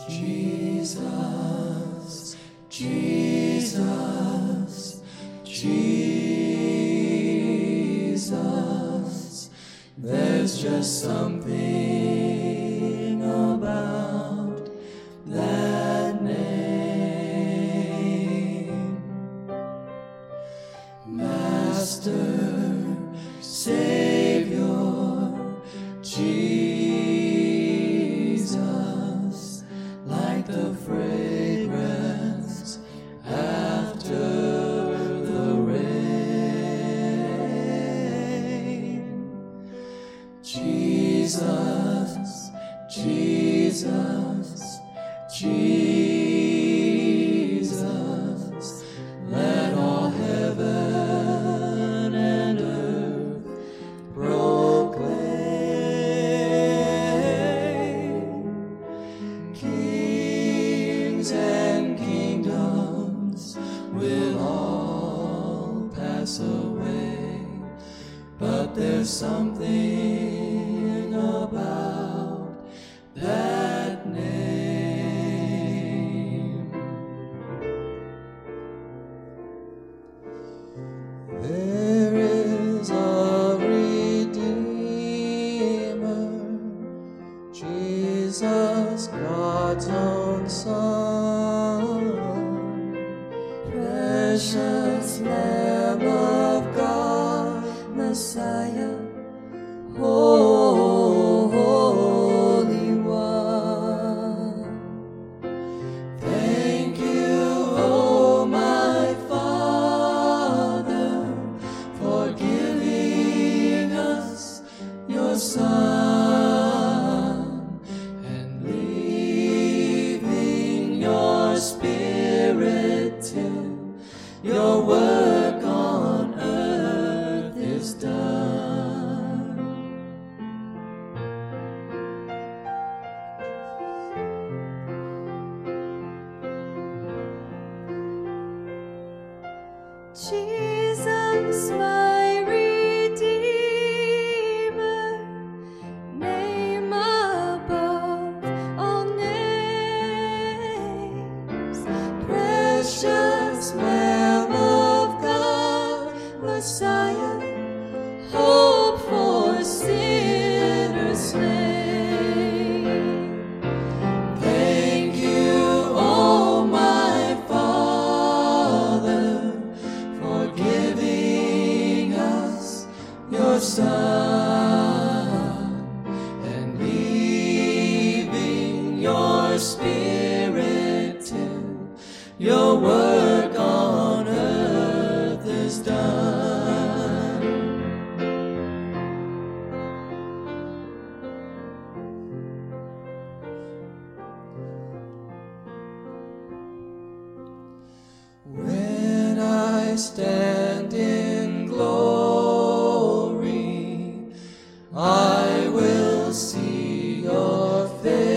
Jesus, Jesus, Jesus. There's just something about that name. Master, Savior, Jesus, like the fragrance after the rain. Jesus, Jesus, Jesus, let all heaven and earth proclaim. Kings and kingdoms will all pass away, but there's something about that name. There is a Redeemer, Jesus, God's own Son, precious Lamb of God, Messiah, Holy One. Thank you, oh my Father, for giving us your Son and leaving your Spirit till your work on earth is done. Jesus, my Redeemer, name above all names, precious Lamb of God, Messiah, hope for sinners slain. Thank you, oh my Father, for giving us your Son and leaving your Spirit till your work on earth is done. When I stand in glory, I will see your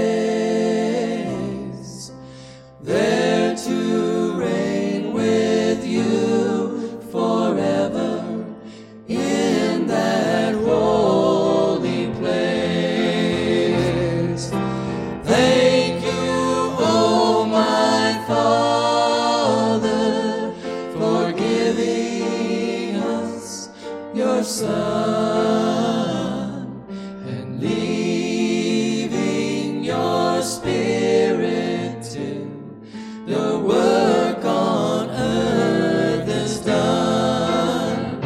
face, there to reign with you forever in that holy place. Thank you, oh my Father, for giving us your Son and leaving your Spirit till your work on earth is done.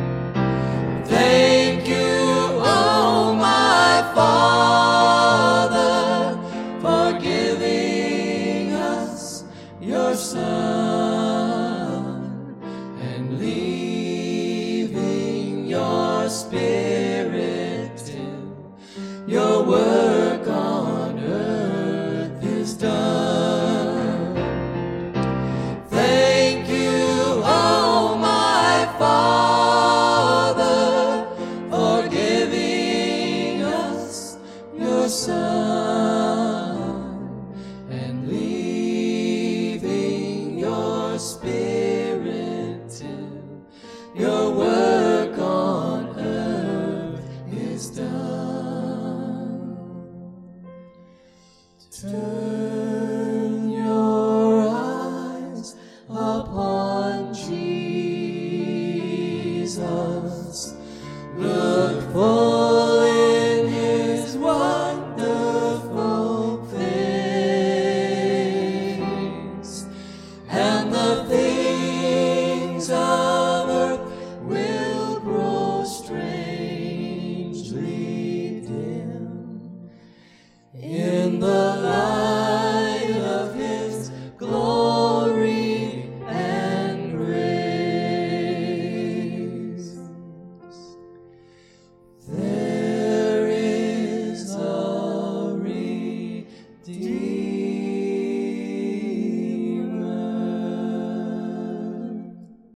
Thank you, oh my Father, for giving us your Son